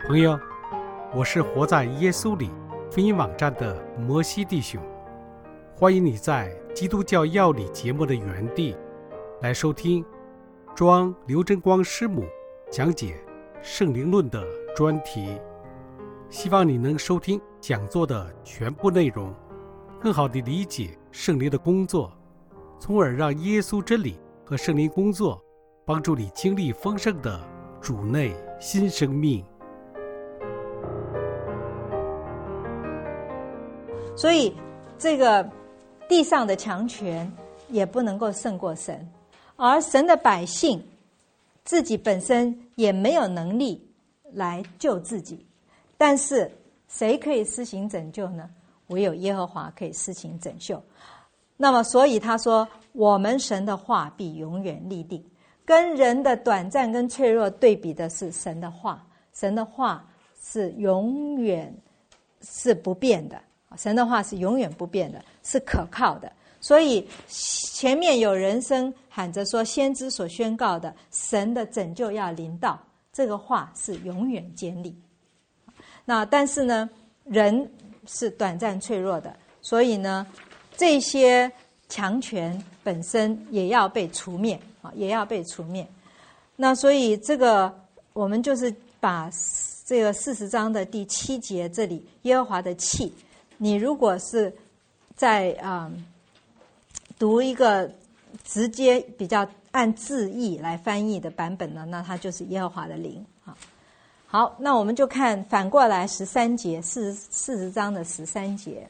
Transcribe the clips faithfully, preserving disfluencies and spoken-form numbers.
朋友，我是活在耶稣里福音网站的摩西弟兄，欢迎你在基督教要理节目的原地来收听庄刘真光师母讲解圣灵论的专题，希望你能收听讲座的全部内容，更好地理解圣灵的工作，从而让耶稣真理和圣灵工作帮助你经历丰盛的主内新生命。 所以这个地上的强权也不能够胜过神，而神的百姓自己本身也没有能力来救自己，但是谁可以施行拯救呢？唯有耶和华可以施行拯救。那么所以他说，我们神的话必永远立定。跟人的短暂跟脆弱对比的是神的话，神的话是永远是不变的，神的话是永远不变的，是可靠的。所以前面有人声喊着说，先知所宣告的神的拯救要临到，这个话是永远坚立。那但是呢，人是短暂脆弱的，所以呢，这些强权本身也要被除灭，也要被除灭。那所以这个我们就是把这个四十章的第七节这里，耶和华的气，你如果是在啊、嗯、读一个直接比较按字义来翻译的版本呢，那它就是耶和华的灵。好，那我们就看反过来十三节，四四十章的十三节。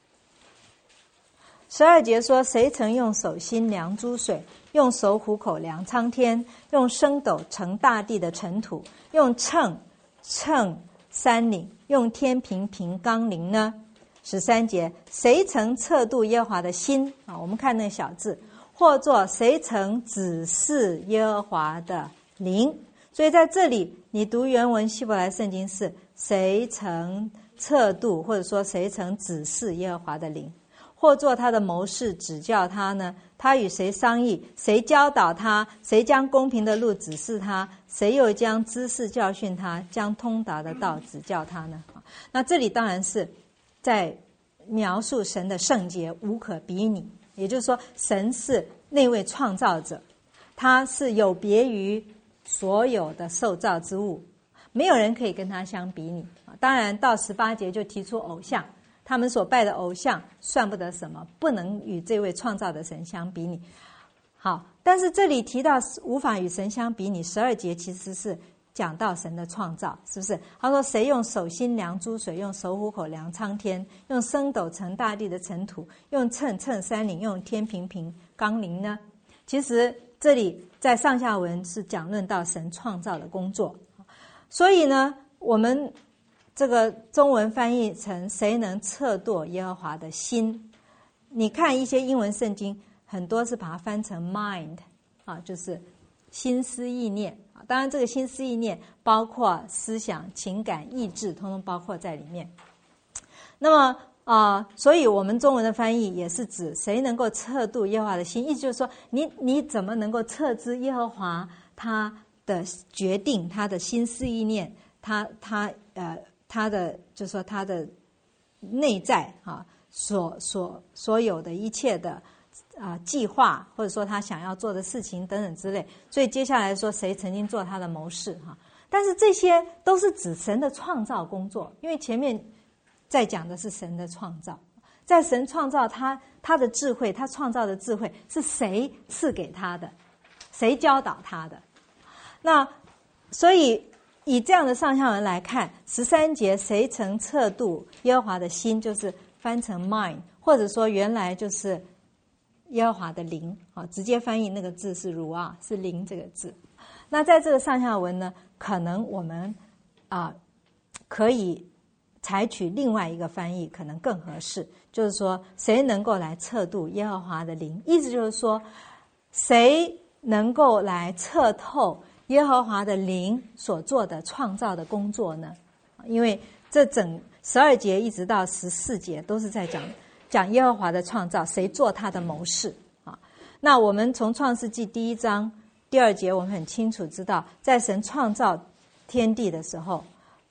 十二节说，谁曾用手心量诸水，用手虎口量苍天，用升斗盛大地的尘土，用秤称山岭，用天平平冈陵呢？十三节，谁曾测度耶和华的心啊？我们看那个小字，或作谁曾指示耶和华的灵？所以在这里你读原文希伯来圣经是谁曾测度，或者说谁曾指示耶和华的灵，或作他的谋士指教他呢？他与谁商议？谁教导他？谁将公平的路指示他？谁又将知识教训他？将通达的道指教他呢？那这里当然是在描述神的圣洁无可比拟，也就是说神是那位创造者，他是有别于所有的受造之物，没有人可以跟他相比拟。当然到十八节就提出偶像，他们所拜的偶像算不得什么，不能与这位创造的神相比拟。好，但是这里提到无法与神相比拟，十二节其实是讲到神的创造，是不是？他说谁用手心量诸水，用手虎口量苍天，用升斗盛大地的尘土，用秤称山岭，用天平平冈陵呢？其实这里在上下文是讲论到神创造的工作。所以呢，我们这个中文翻译成谁能测度耶和华的心，你看一些英文圣经很多是把它翻成 mind 啊，就是心思意念。当然这个心思意念包括思想情感意志，通通包括在里面。那么啊、呃，所以我们中文的翻译也是指谁能够测度耶和华的心，意思就是说你你怎么能够测知耶和华他的决定，他的心思意念，他他呃他的就是说他的内在啊，所所所有的一切的啊、呃、计划，或者说他想要做的事情等等之类。所以接下来说谁曾经做他的谋士哈，但是这些都是指神的创造工作，因为前面在讲的是神的创造，在神创造他他的智慧，他创造的智慧是谁赐给他的，谁教导他的。那所以以这样的上下文来看，十三节谁曾测度耶和华的心，就是翻成 mind， 或者说原来就是耶和华的灵啊，直接翻译那个字是如啊，是灵这个字。那在这个上下文呢，可能我们啊可以采取另外一个翻译，可能更合适，就是说谁能够来测度耶和华的灵，意思就是说谁能够来测透耶和华的灵所做的创造的工作呢？因为这整十二节一直到十四节都是在讲讲耶和华的创造，谁做他的谋士啊？那我们从创世纪第一章第二节，我们很清楚知道，在神创造天地的时候，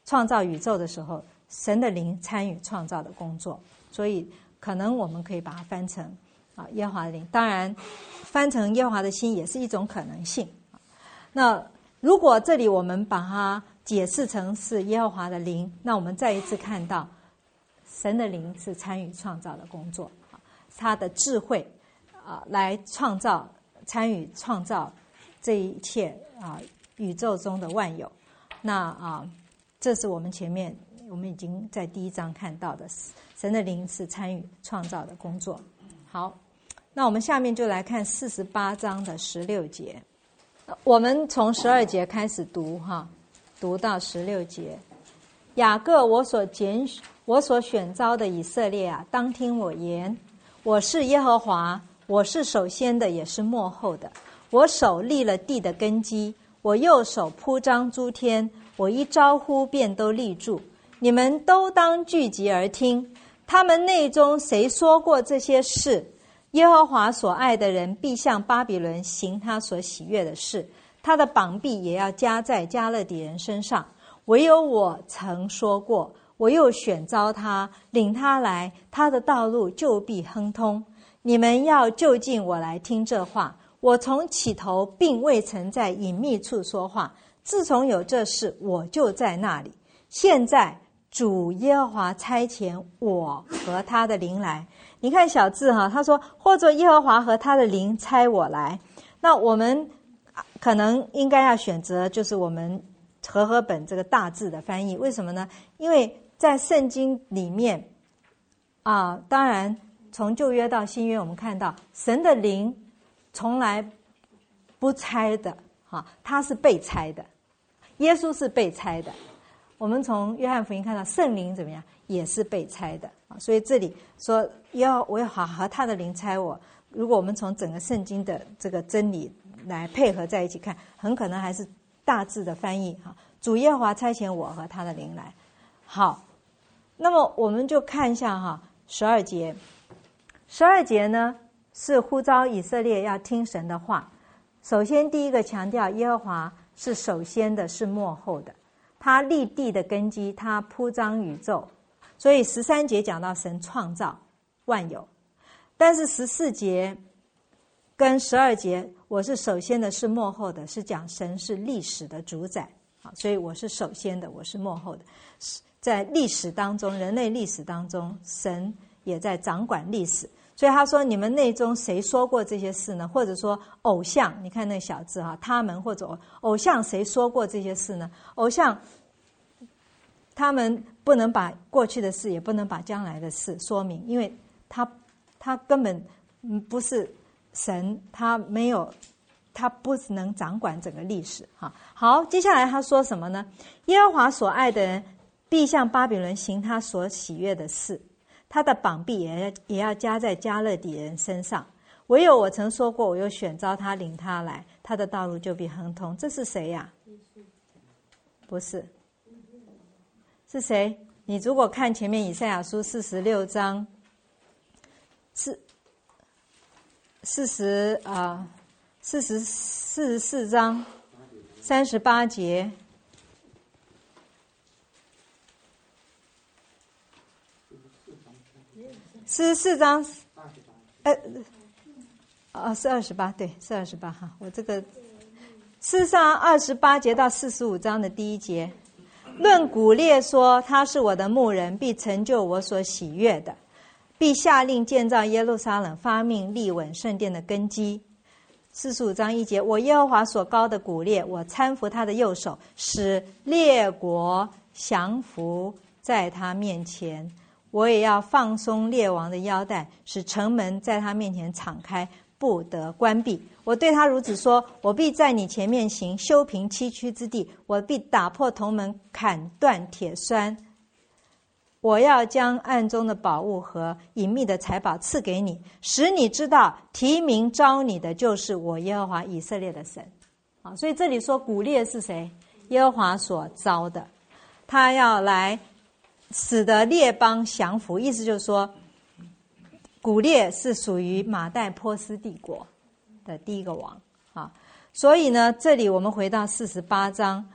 创造宇宙的时候，神的灵参与创造的工作，所以可能我们可以把它翻成啊耶和华的灵。当然，翻成耶和华的心也是一种可能性。那如果这里我们把它解释成是耶和华的灵，那我们再一次看到神的灵是参与创造的工作，他的智慧啊来创造，参与创造这一切啊宇宙中的万有。那啊，这是我们前面我们已经在第一章看到的，神的灵是参与创造的工作。好，那我们下面就来看四十八章的十六节。我们从十二节开始读哈，读到十六节。雅各，我所拣我所选召的以色列啊，当听我言。我是耶和华，我是首先的，也是末后的。我手立了地的根基，我右手铺张诸天。我一招呼，便都立住。你们都当聚集而听。他们内中谁说过这些事？耶和华所爱的人必向巴比伦行他所喜悦的事，他的膀臂也要加在迦勒底人身上。唯有我曾说过，我又选召他，领他来，他的道路就必亨通。你们要就近我来听这话。我从起头并未曾在隐秘处说话，自从有这事，我就在那里。现在主耶和华差遣我和他的灵来。你看小字哈，他说或者耶和华和他的灵差我来。那我们可能应该要选择就是我们和合本这个大字的翻译。为什么呢？因为在圣经里面啊，当然从旧约到新约，我们看到神的灵从来不差的啊，他是被差的，耶稣是被差的。我们从约翰福音看到圣灵怎么样，也是被差的啊。所以这里说要我要好和他的灵差我，如果我们从整个圣经的这个真理来配合在一起看，很可能还是大致的翻译哈。主耶和华差遣我和他的灵来。好，那么我们就看一下哈，十二节。十二节呢是呼召以色列要听神的话。首先第一个强调耶和华是首先的，是末后的。他立地的根基，他铺张宇宙。所以十三节讲到神创造万有，但是十四节跟十二节，我是首先的，是末后的，是讲神是历史的主宰。所以我是首先的，我是末后的。在历史当中，人类历史当中，神也在掌管历史。所以他说你们内中谁说过这些事呢？或者说偶像，你看那个小字哈，他们或者偶像谁说过这些事呢？偶像他们不能把过去的事也不能把将来的事说明，因为他他根本不是神，他没有他不能掌管整个历史哈。好，接下来他说什么呢？耶和华所爱的人必向巴比伦行他所喜悦的事，他的膀臂也要也要加在迦勒底人身上。唯有我曾说过，我又选召他，领他来，他的道路就必亨通。这是谁呀？不是，是谁？你如果看前面以赛亚书四十六章四四十啊四十四十四章三十八节。四十四章，呃，哦，是二十八，对，是二十八哈。我这个四十章二十八节到四十五章的第一节，论古列说，他是我的牧人，必成就我所喜悦的，必下令建造耶路撒冷，发命立稳圣殿的根基。四十五章一节，我耶和华所高的古列，我搀扶他的右手，使列国降服在他面前。我也要放松列王的腰带，使城门在他面前敞开，不得关闭。我对他如此说，我必在你前面行，修平崎岖之地，我必打破铜门，砍断铁栓。我要将暗中的宝物和隐秘的财宝赐给你，使你知道提名召你的就是我耶和华以色列的神。好，所以这里说古列是谁？耶和华所召的，他要来使得列邦降服，意思就是说古列是属于马代波斯帝国的第一个王啊。所以呢，这里我们回到四十八章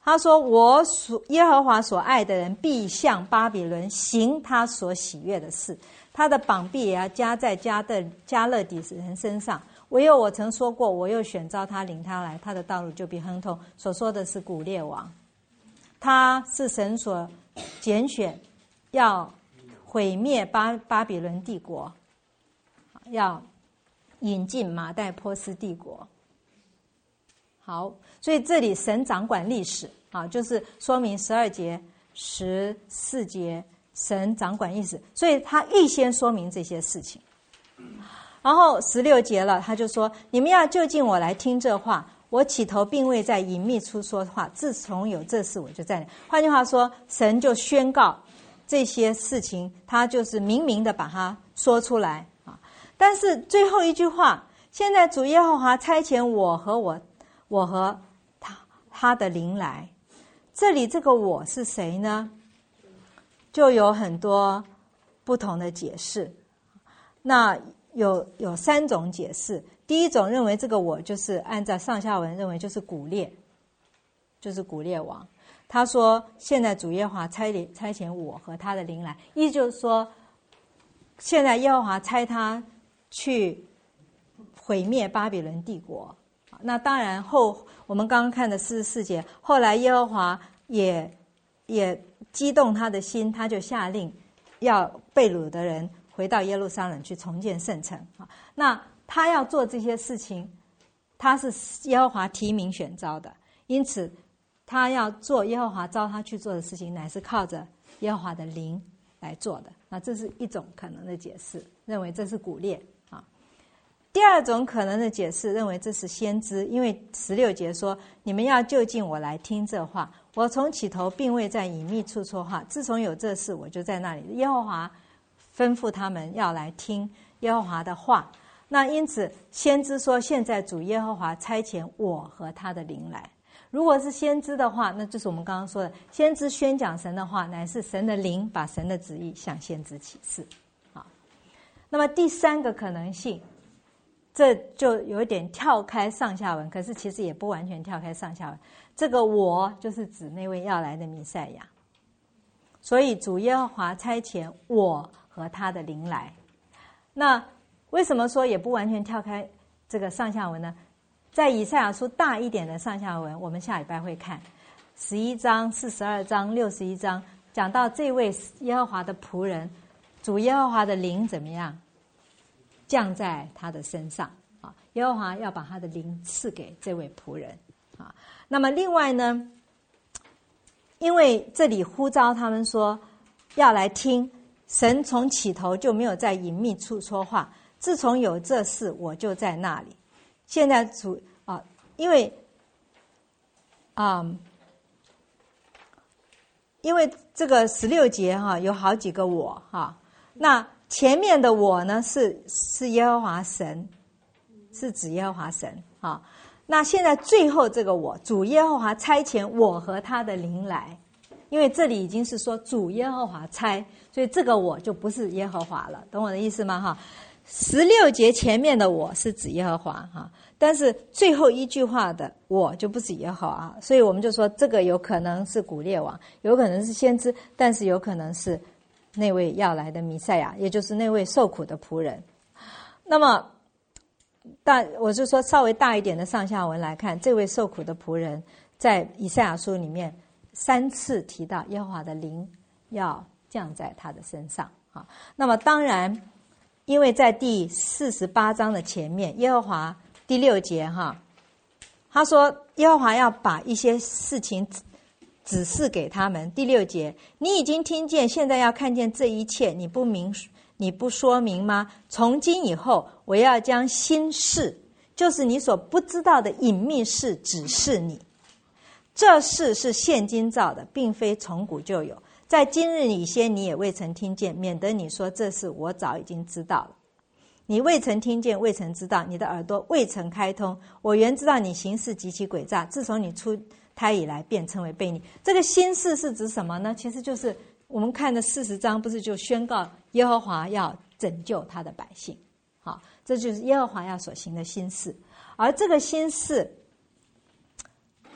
他说我所耶和华所爱的人必向巴比伦行他所喜悦的事，他的膀臂也要加在加的加勒底人身上。唯有我曾说过，我又选召他领他来，他的道路就必亨通。所说的是古列王，他是神所拣选，要毁灭巴巴比伦帝国，要引进马代波斯帝国。好，所以这里神掌管历史啊，就是说明十二节、十四节神掌管历史，所以他预先说明这些事情。然后十六节了，他就说：你们要就近我来听这话，我起头并未在隐秘处说话，自从有这事我就在那。换句话说，神就宣告这些事情，他就是明明的把它说出来啊。但是最后一句话，现在主耶和华差遣我和我我和他他的灵来，这里这个我是谁呢？就有很多不同的解释。那有有三种解释。第一种认为这个我就是按照上下文认为就是古列，就是古列王。他说现在主耶和华差差遣我和他的灵来，意思就是说现在耶和华差他去毁灭巴比伦帝国。那当然后我们刚刚看的四十四节，后来耶和华也也激动他的心，他就下令要被掳的人回到耶路撒冷去重建圣城。那他要做这些事情，他是耶和华提名选召的，因此他要做耶和华召他去做的事情，乃是靠着耶和华的灵来做的。那这是一种可能的解释，认为这是古列啊。第二种可能的解释认为这是先知，因为十六节说：你们要就近我来听这话，我从起头并未在隐秘处说话，自从有这事我就在那里。耶和华吩咐他们要来听耶和华的话。那因此先知说现在主耶和华差遣我和他的灵来。如果是先知的话，那就是我们刚刚说的，先知宣讲神的话，乃是神的灵把神的旨意向先知启示。好，那么第三个可能性，这就有一点跳开上下文，可是其实也不完全跳开上下文。这个我就是指那位要来的弥赛亚，所以主耶和华差遣我和他的灵来。那为什么说也不完全跳开这个上下文呢？在以赛亚书大一点的上下文，我们下礼拜会看十一章、四十二章、六十一章，讲到这位耶和华的仆人，主耶和华的灵怎么样降在他的身上啊？耶和华要把他的灵赐给这位仆人啊。那么另外呢，因为这里呼召他们说要来听，神从起头就没有在隐秘处说话，自从有这事我就在那里。现在主啊，因为啊、嗯，因为这个十六节哈、啊、有好几个我哈、啊，那前面的我呢是是耶和华神，是指耶和华神啊。那现在最后这个我，主耶和华差遣我和他的灵来，因为这里已经是说主耶和华差，所以这个我就不是耶和华了，懂我的意思吗？哈，十六节前面的我是指耶和华哈，但是最后一句话的我就不是耶和华，所以我们就说这个有可能是古列王，有可能是先知，但是有可能是那位要来的弥赛亚，也就是那位受苦的仆人。那么大我就说稍微大一点的上下文来看，这位受苦的仆人在以赛亚书里面三次提到耶和华的灵要降在他的身上啊。那么当然因为在第四十八章的前面，耶和华第六节哈，他说耶和华要把一些事情指示给他们。第六节，你已经听见，现在要看见这一切，你不明你不说明吗？从今以后，我要将新事，就是你所不知道的隐秘事指示你。这事是现今造的，并非从古就有，在今日以先你也未曾听见，免得你说这事我早已经知道了。你未曾听见，未曾知道，你的耳朵未曾开通。我原知道你行事极其诡诈，自从你出胎以来便称为悖逆。这个新事是指什么呢？其实就是我们看的四十章，不是就宣告耶和华要拯救他的百姓，好，这就是耶和华要所行的新事。而这个新事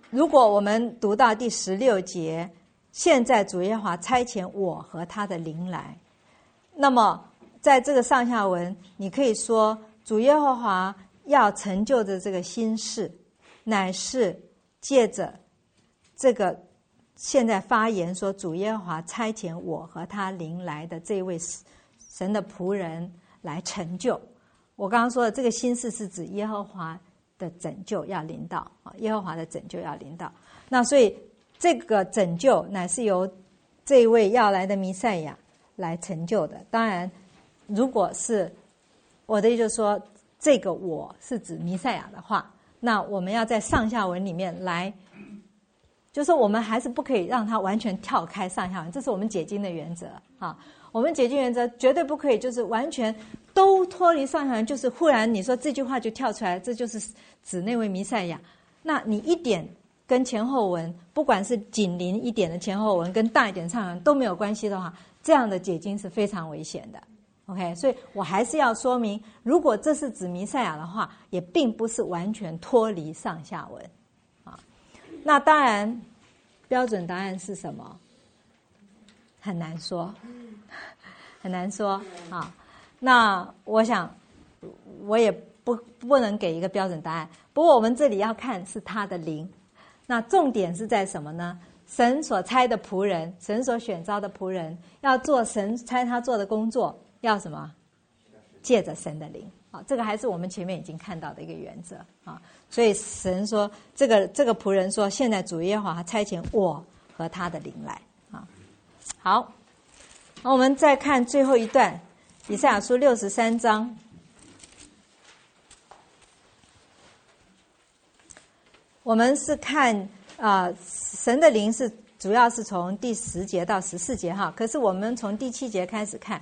如果我们读到第十六节，现在主耶和华差遣我和他的灵来，那么在这个上下文，你可以说主耶和华要成就的这个新事，乃是借着这个现在发言说主耶和华差遣我和他灵来的这位神的仆人来成就。我刚刚说的这个新事是指耶和华的拯救要临到，耶和华的拯救要临到。那所以这个拯救乃是由这位要来的弥赛亚来成就的。当然如果是我的意思就是说这个我是指弥赛亚的话，那我们要在上下文里面来，就是我们还是不可以让它完全跳开上下文，这是我们解经的原则啊。我们解经原则绝对不可以就是完全都脱离上下文，就是忽然你说这句话就跳出来，这就是指那位弥赛亚，那你一点跟前后文，不管是紧邻一点的前后文跟大一点上下文都没有关系的话，这样的解经是非常危险的。OK， 所以我还是要说明，如果这是指弥赛亚的话，也并不是完全脱离上下文啊。那当然，标准答案是什么？很难说，很难说啊。那我想，我也不不能给一个标准答案。不过我们这里要看是他的灵，那重点是在什么呢？神所差的仆人，神所选召的仆人，要做神差他做的工作。要什么？借着神的灵啊，这个还是我们前面已经看到的一个原则啊。所以神说，这个这个仆人说，现在主耶和华差遣我和他的灵来啊。好，那我们再看最后一段，以赛亚书六十三章。我们是看啊、呃，神的灵是主要是从第十节到十四节哈，可是我们从第七节开始看。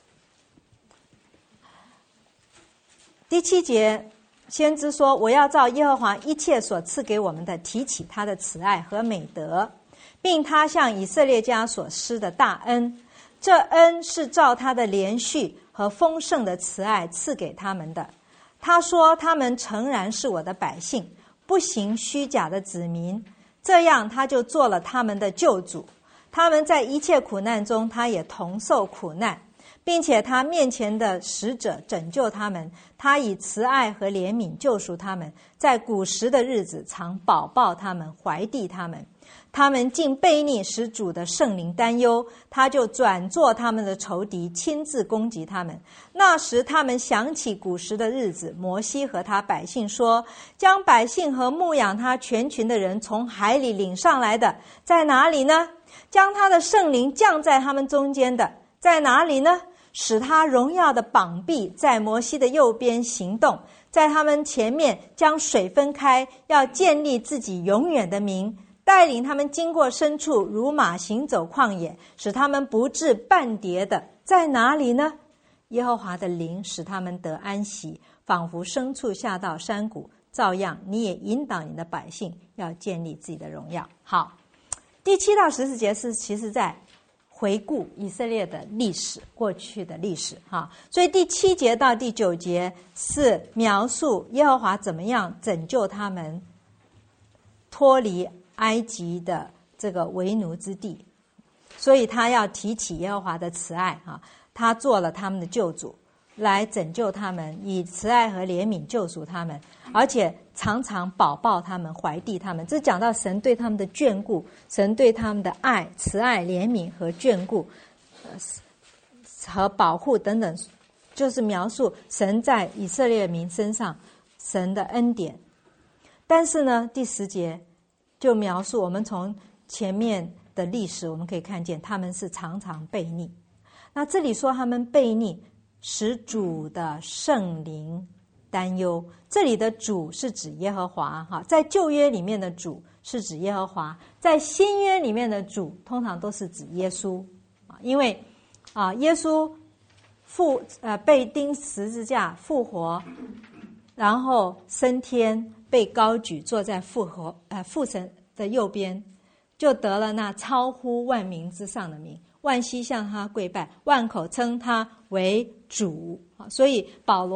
第七节，先知说：“我要照耶和华一切所赐给我们的，提起他的慈爱和美德，并他向以色列家所施的大恩。这恩是照他的连续和丰盛的慈爱赐给他们的。他说：他们诚然是我的百姓，不行虚假的子民。这样，他就做了他们的救主。他们在一切苦难中，他也同受苦难。”并且他面前的使者拯救他们，他以慈爱和怜悯救赎他们，在古时的日子常保抱他们，怀蒂他们。他们竟悖逆，使主的圣灵担忧，他就转作他们的仇敌，亲自攻击他们。那时他们想起古时的日子，摩西和他百姓说：将百姓和牧养他全群的人从海里领上来的在哪里呢？将他的圣灵降在他们中间的在哪里呢？使他荣耀的膀臂在摩西的右边行动，在他们前面将水分开，要建立自己永远的名，带领他们经过深处，如马行走旷野，使他们不致半跌的在哪里呢？耶和华的灵使他们得安息，仿佛牲畜下到山谷，照样你也引导你的百姓，要建立自己的荣耀。好，第七到十四节是其实在回顾以色列的历史，过去的历史哈，所以第七节到第九节是描述耶和华怎么样拯救他们脱离埃及的这个为奴之地，所以他要提起耶和华的慈爱哈，他做了他们的救主，来拯救他们，以慈爱和怜悯救赎他们，而且常常保抱他们，怀蒂他们。这讲到神对他们的眷顾，神对他们的爱、慈爱、怜悯和眷顾、呃、和保护等等，就是描述神在以色列民身上神的恩典。但是呢，第十节就描述我们从前面的历史我们可以看见，他们是常常悖逆。那这里说他们悖逆，使主的圣灵担忧，这里的主是指耶和华哈，在旧约里面的主是指耶和华，在新约里面的主通常都是指耶稣啊，因为啊耶稣复呃被钉十字架复活，然后升天，被高举，坐在父活呃父神的右边，就得了那超乎万民之上的名，万膝向他跪拜，万口称他为主。所以保罗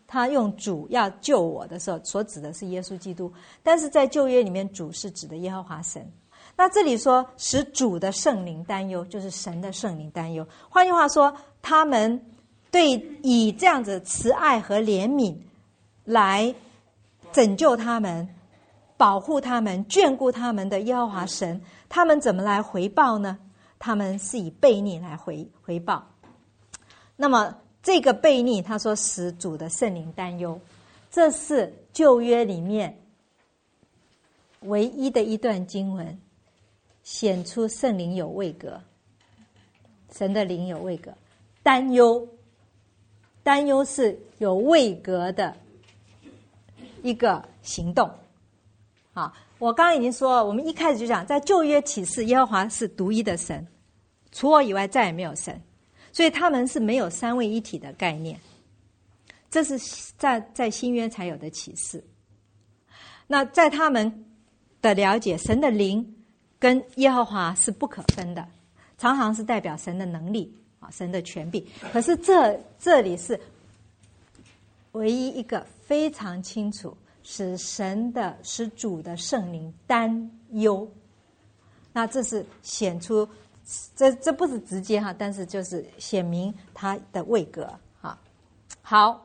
他用主要救我的时候，所指的是耶稣基督，但是在旧约里面，主是指的耶和华神。那这里说使主的圣灵担忧，就是神的圣灵担忧。换句话说，他们对以这样子慈爱和怜悯来拯救他们、保护他们、眷顾他们的耶和华神，他们怎么来回报呢？他们是以悖逆来回回报。那么这个悖逆，他说使主的圣灵担忧，这是旧约里面唯一的一段经文，显出圣灵有位格，神的灵有位格。担忧，担忧是有位格的一个行动。好，我刚刚已经说了，我们一开始就讲，在旧约启示，耶和华是独一的神，除我以外再也没有神，所以他们是没有三位一体的概念，这是在在新约才有的启示。那在他们的了解，神的灵跟耶和华是不可分的，常常是代表神的能力啊，神的权柄。可是这这里是唯一一个非常清楚，使神的使主的圣灵担忧。那这是显出，这这不是直接哈，但是就是显明他的位格哈。好。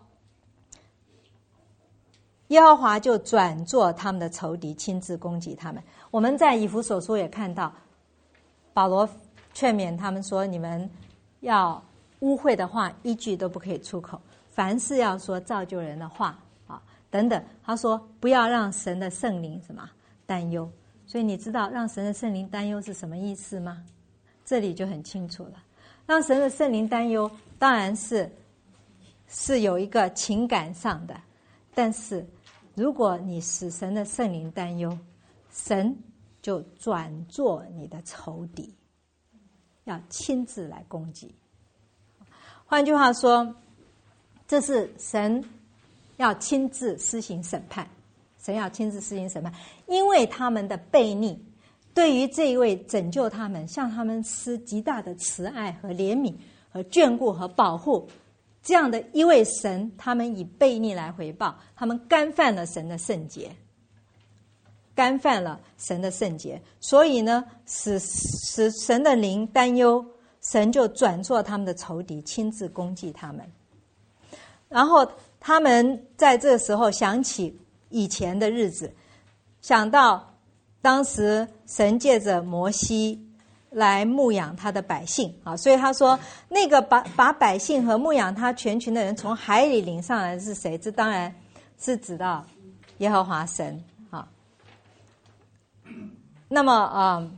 耶和华就转作他们的仇敌，亲自攻击他们。我们在以弗所书也看到，保罗劝勉他们说：你们要污秽的话一句都不可以出口，凡事要说造就人的话啊，等等。他说不要让神的圣灵什么担忧。所以你知道让神的圣灵担忧是什么意思吗？这里就很清楚了。让神的圣灵担忧，当然是是有一个情感上的，但是如果你使神的圣灵担忧，神就转作你的仇敌，要亲自来攻击。换句话说，这是神要亲自施行审判，神要亲自施行审判，因为他们的悖逆，对于这一位拯救他们、向他们施极大的慈爱和怜悯和眷顾和保护，这样的一位神，他们以悖逆来回报，他们干犯了神的圣洁，干犯了神的圣洁，所以呢，使使神的灵担忧，神就转作他们的仇敌，亲自攻击他们。然后他们在这个时候想起以前的日子，想到当时神借着摩西来牧养他的百姓啊，所以他说那个把把百姓和牧养他全群的人从海里领上来的是谁？这当然是指到耶和华神啊。那么啊、嗯，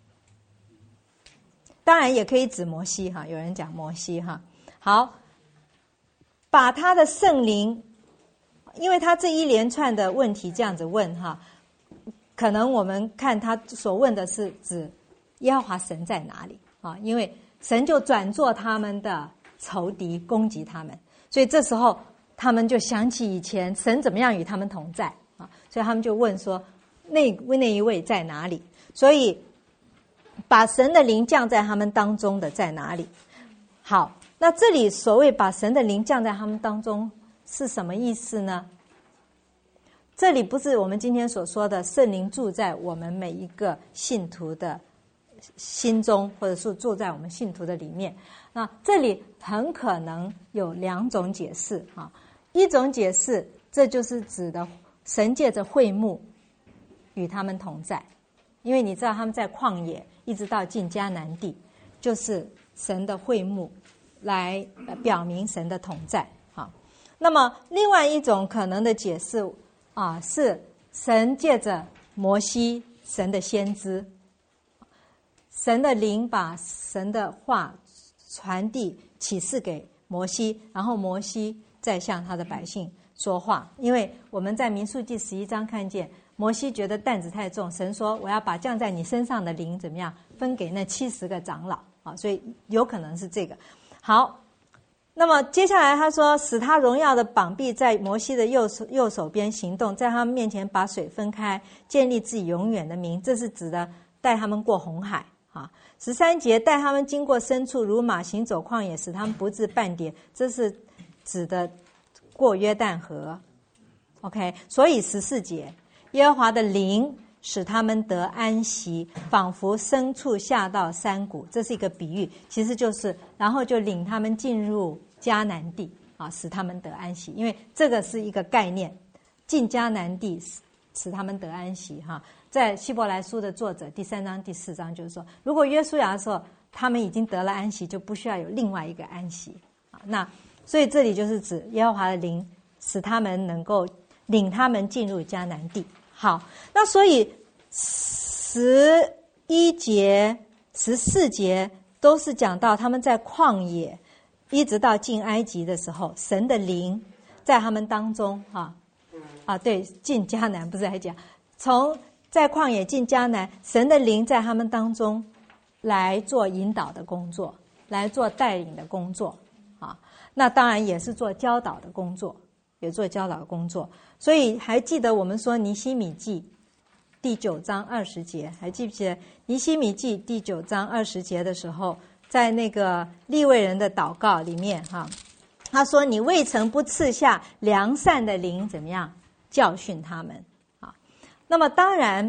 当然也可以指摩西哈，有人讲摩西哈。好，把他的圣灵，因为他这一连串的问题这样子问哈，可能我们看他所问的是指耶和华神在哪里啊？因为神就转作他们的仇敌，攻击他们，所以这时候他们就想起以前神怎么样与他们同在啊，所以他们就问说那那一位在哪里？所以把神的灵降在他们当中的在哪里？好，那这里所谓把神的灵降在他们当中是什么意思呢？这里不是我们今天所说的圣灵住在我们每一个信徒的心中，或者是住在我们信徒的里面。那这里很可能有两种解释啊。一种解释，这就是指的神借着会幕与他们同在，因为你知道他们在旷野一直到进迦南地，就是神的会幕来表明神的同在啊。那么另外一种可能的解释啊，是神借着摩西，神的先知，神的灵把神的话传递启示给摩西，然后摩西再向他的百姓说话。因为我们在民数记十一章看见摩西觉得担子太重，神说我要把降在你身上的灵怎么样分给那七十个长老啊，所以有可能是这个。好，那么接下来他说使他荣耀的膀臂在摩西的右手右手边行动，在他们面前把水分开，建立自己永远的名，这是指的带他们过红海啊。十三节带他们经过深处，如马行走旷野，使他们不致半跌，这是指的过约旦河。OK， 所以十四节，耶和华的灵使他们得安息，仿佛牲畜下到山谷。这是一个比喻，其实就是然后就领他们进入迦南地啊，使他们得安息。因为这个是一个概念，进迦南地使他们得安息哈。在希伯来书的作者第三章第四章就是说，如果约书亚的时候他们已经得了安息，就不需要有另外一个安息啊。那所以这里就是指耶和华的灵使他们能够领他们进入迦南地。好，那所以十一节、十四节都是讲到他们在旷野，一直到进埃及的时候，神的灵在他们当中哈啊，对，进迦南不是还讲，从在旷野进迦南，神的灵在他们当中来做引导的工作，来做带领的工作啊。那当然也是做教导的工作，也做教导的工作。所以还记得我们说尼希米记第九章二十节，还记不记得尼希米记第九章二十节的时候，在那个利未人的祷告里面哈，他说你未曾不赐下良善的灵，怎么样教训他们啊？那么当然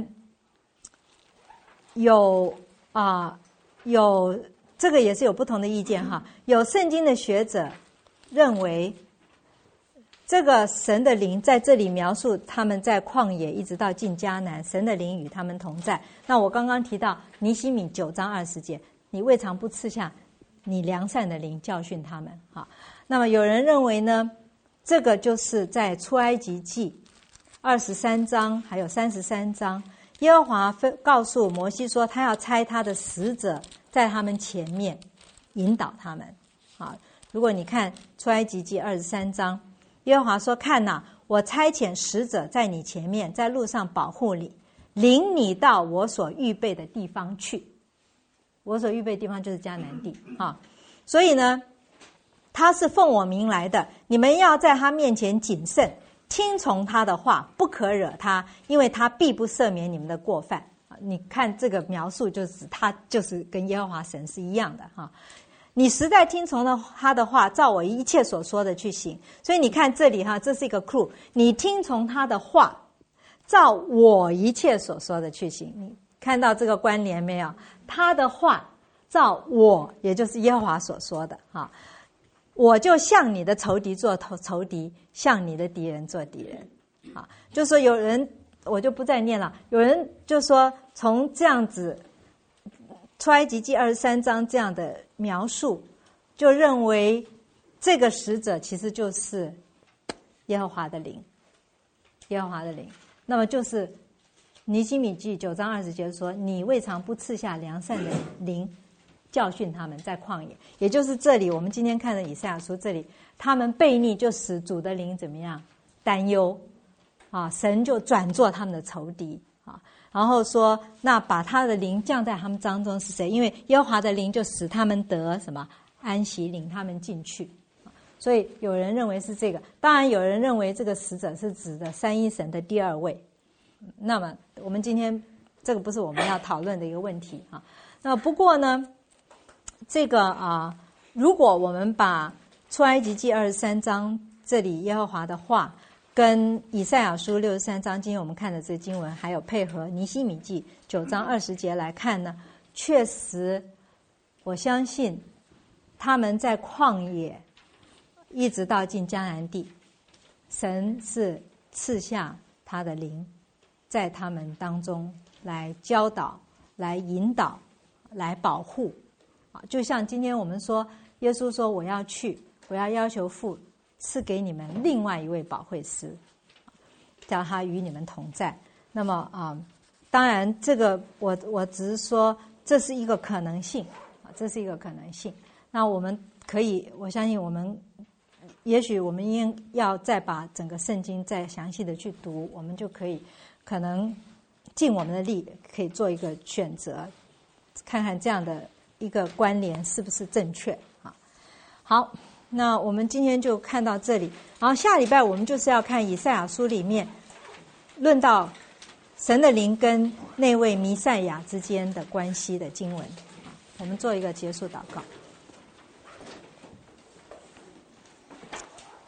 有啊，有这个也是有不同的意见哈。有圣经的学者认为，这个神的灵在这里描述他们在旷野一直到进迦南，神的灵与他们同在。那我刚刚提到尼希米九章二十节，你未尝不赐下你良善的灵教训他们。好，那么有人认为呢，这个就是在出埃及记二十三章还有三十三章，耶和华告诉摩西说，他要差他的使者在他们前面引导他们。好，如果你看出埃及记二十三章，耶和华说，看哪，我差遣使者在你前面，在路上保护你，领你到我所预备的地方去。我所预备的地方就是迦南地啊。所以呢，他是奉我名来的，你们要在他面前谨慎，听从他的话，不可惹他，因为他必不赦免你们的过犯。你看这个描述，就是他就是跟耶和华神是一样的哈。你实在听从了他的话，照我一切所说的去行。所以你看这里哈，这是一个 clue， 你听从他的话，照我一切所说的去行。你看到这个关联没有？他的话照我，也就是耶和华所说的哈，我就向你的仇敌做仇敌，向你的敌人做敌人啊。就说有人，我就不再念了，有人就说从这样子出埃及记二十三章这样的描述，就认为这个使者其实就是耶和华的灵，耶和华的灵。那么就是尼希米记九章二十节说，你未尝不赐下良善的灵教训他们在旷野。也就是这里我们今天看的以赛亚书，这里他们悖逆，就使主的灵怎么样担忧啊，神就转做他们的仇敌啊。然后说，那把他的灵降在他们当中是谁？因为耶和华的灵就使他们得什么安息，领他们进去。所以有人认为是这个，当然有人认为这个使者是指的三一神的第二位。那么我们今天这个不是我们要讨论的一个问题啊。那不过呢，这个啊，如果我们把出埃及记二十三章这里耶和华的话，跟以赛亚书六十三章今天我们看的这经文，还有配合尼希米记九章二十节来看呢，确实我相信他们在旷野一直到进迦南地，神是赐下他的灵在他们当中来教导，来引导，来保护啊。就像今天我们说，耶稣说我要去，我要要求父赐给你们另外一位保惠师，叫他与你们同在。那么啊、呃，当然这个我我只是说这是一个可能性啊，这是一个可能性。那我们可以，我相信我们也许我们应要再把整个圣经再详细的去读，我们就可以可能尽我们的力，可以做一个选择，看看这样的一个关联是不是正确啊。好，那我们今天就看到这里，然后下礼拜我们就是要看以赛亚书里面论到神的灵跟那位弥赛亚之间的关系的经文。我们做一个结束祷告。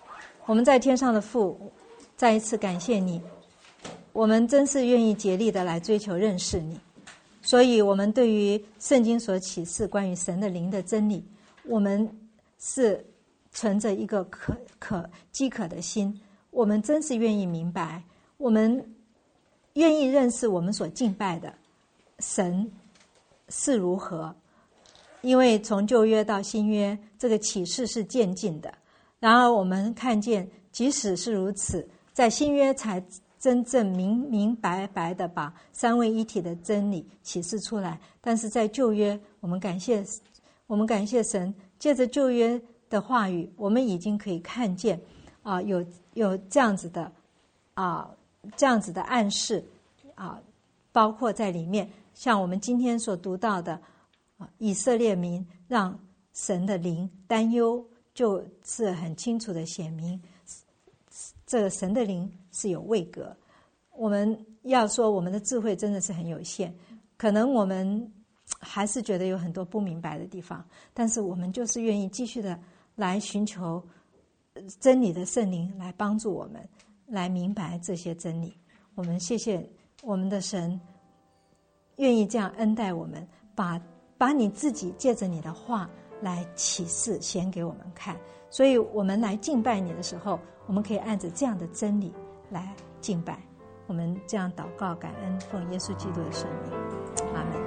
我们在天上的父，再一次感谢你，我们真是愿意竭力的来追求认识你。所以我们对于圣经所启示关于神的灵的真理，我们是存着一个可可饥渴的心，我们真是愿意明白，我们愿意认识我们所敬拜的神是如何。因为从旧约到新约，这个启示是渐进的，然而我们看见即使是如此，在新约才真正明明白白的把三位一体的真理启示出来。但是在旧约，我们感谢我们感谢神，借着旧约的话语，我们已经可以看见啊、呃，有有这样子的啊、呃、这样子的暗示啊、呃，包括在里面，像我们今天所读到的。以色列民让神的灵担忧，就是很清楚的显明，这个神的灵是有位格。我们要说我们的智慧真的是很有限，可能我们还是觉得有很多不明白的地方，但是我们就是愿意继续的来寻求真理的圣灵来帮助我们来明白这些真理。我们谢谢我们的神愿意这样恩待我们，把把你自己借着你的话来启示显给我们看。所以我们来敬拜你的时候，我们可以按着这样的真理来敬拜。我们这样祷告感恩，奉耶稣基督的圣名，阿们。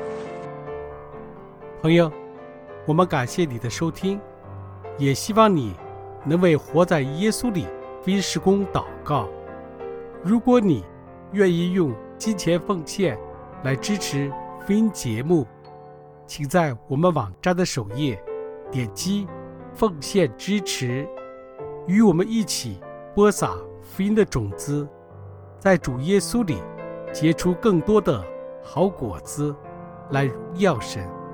朋友，我们感谢你的收听，也希望你能为活在耶稣里福音事工祷告。如果你愿意用金钱奉献来支持福音节目，请在我们网站的首页点击奉献支持，与我们一起播撒福音的种子，在主耶稣里结出更多的好果子，来荣耀神。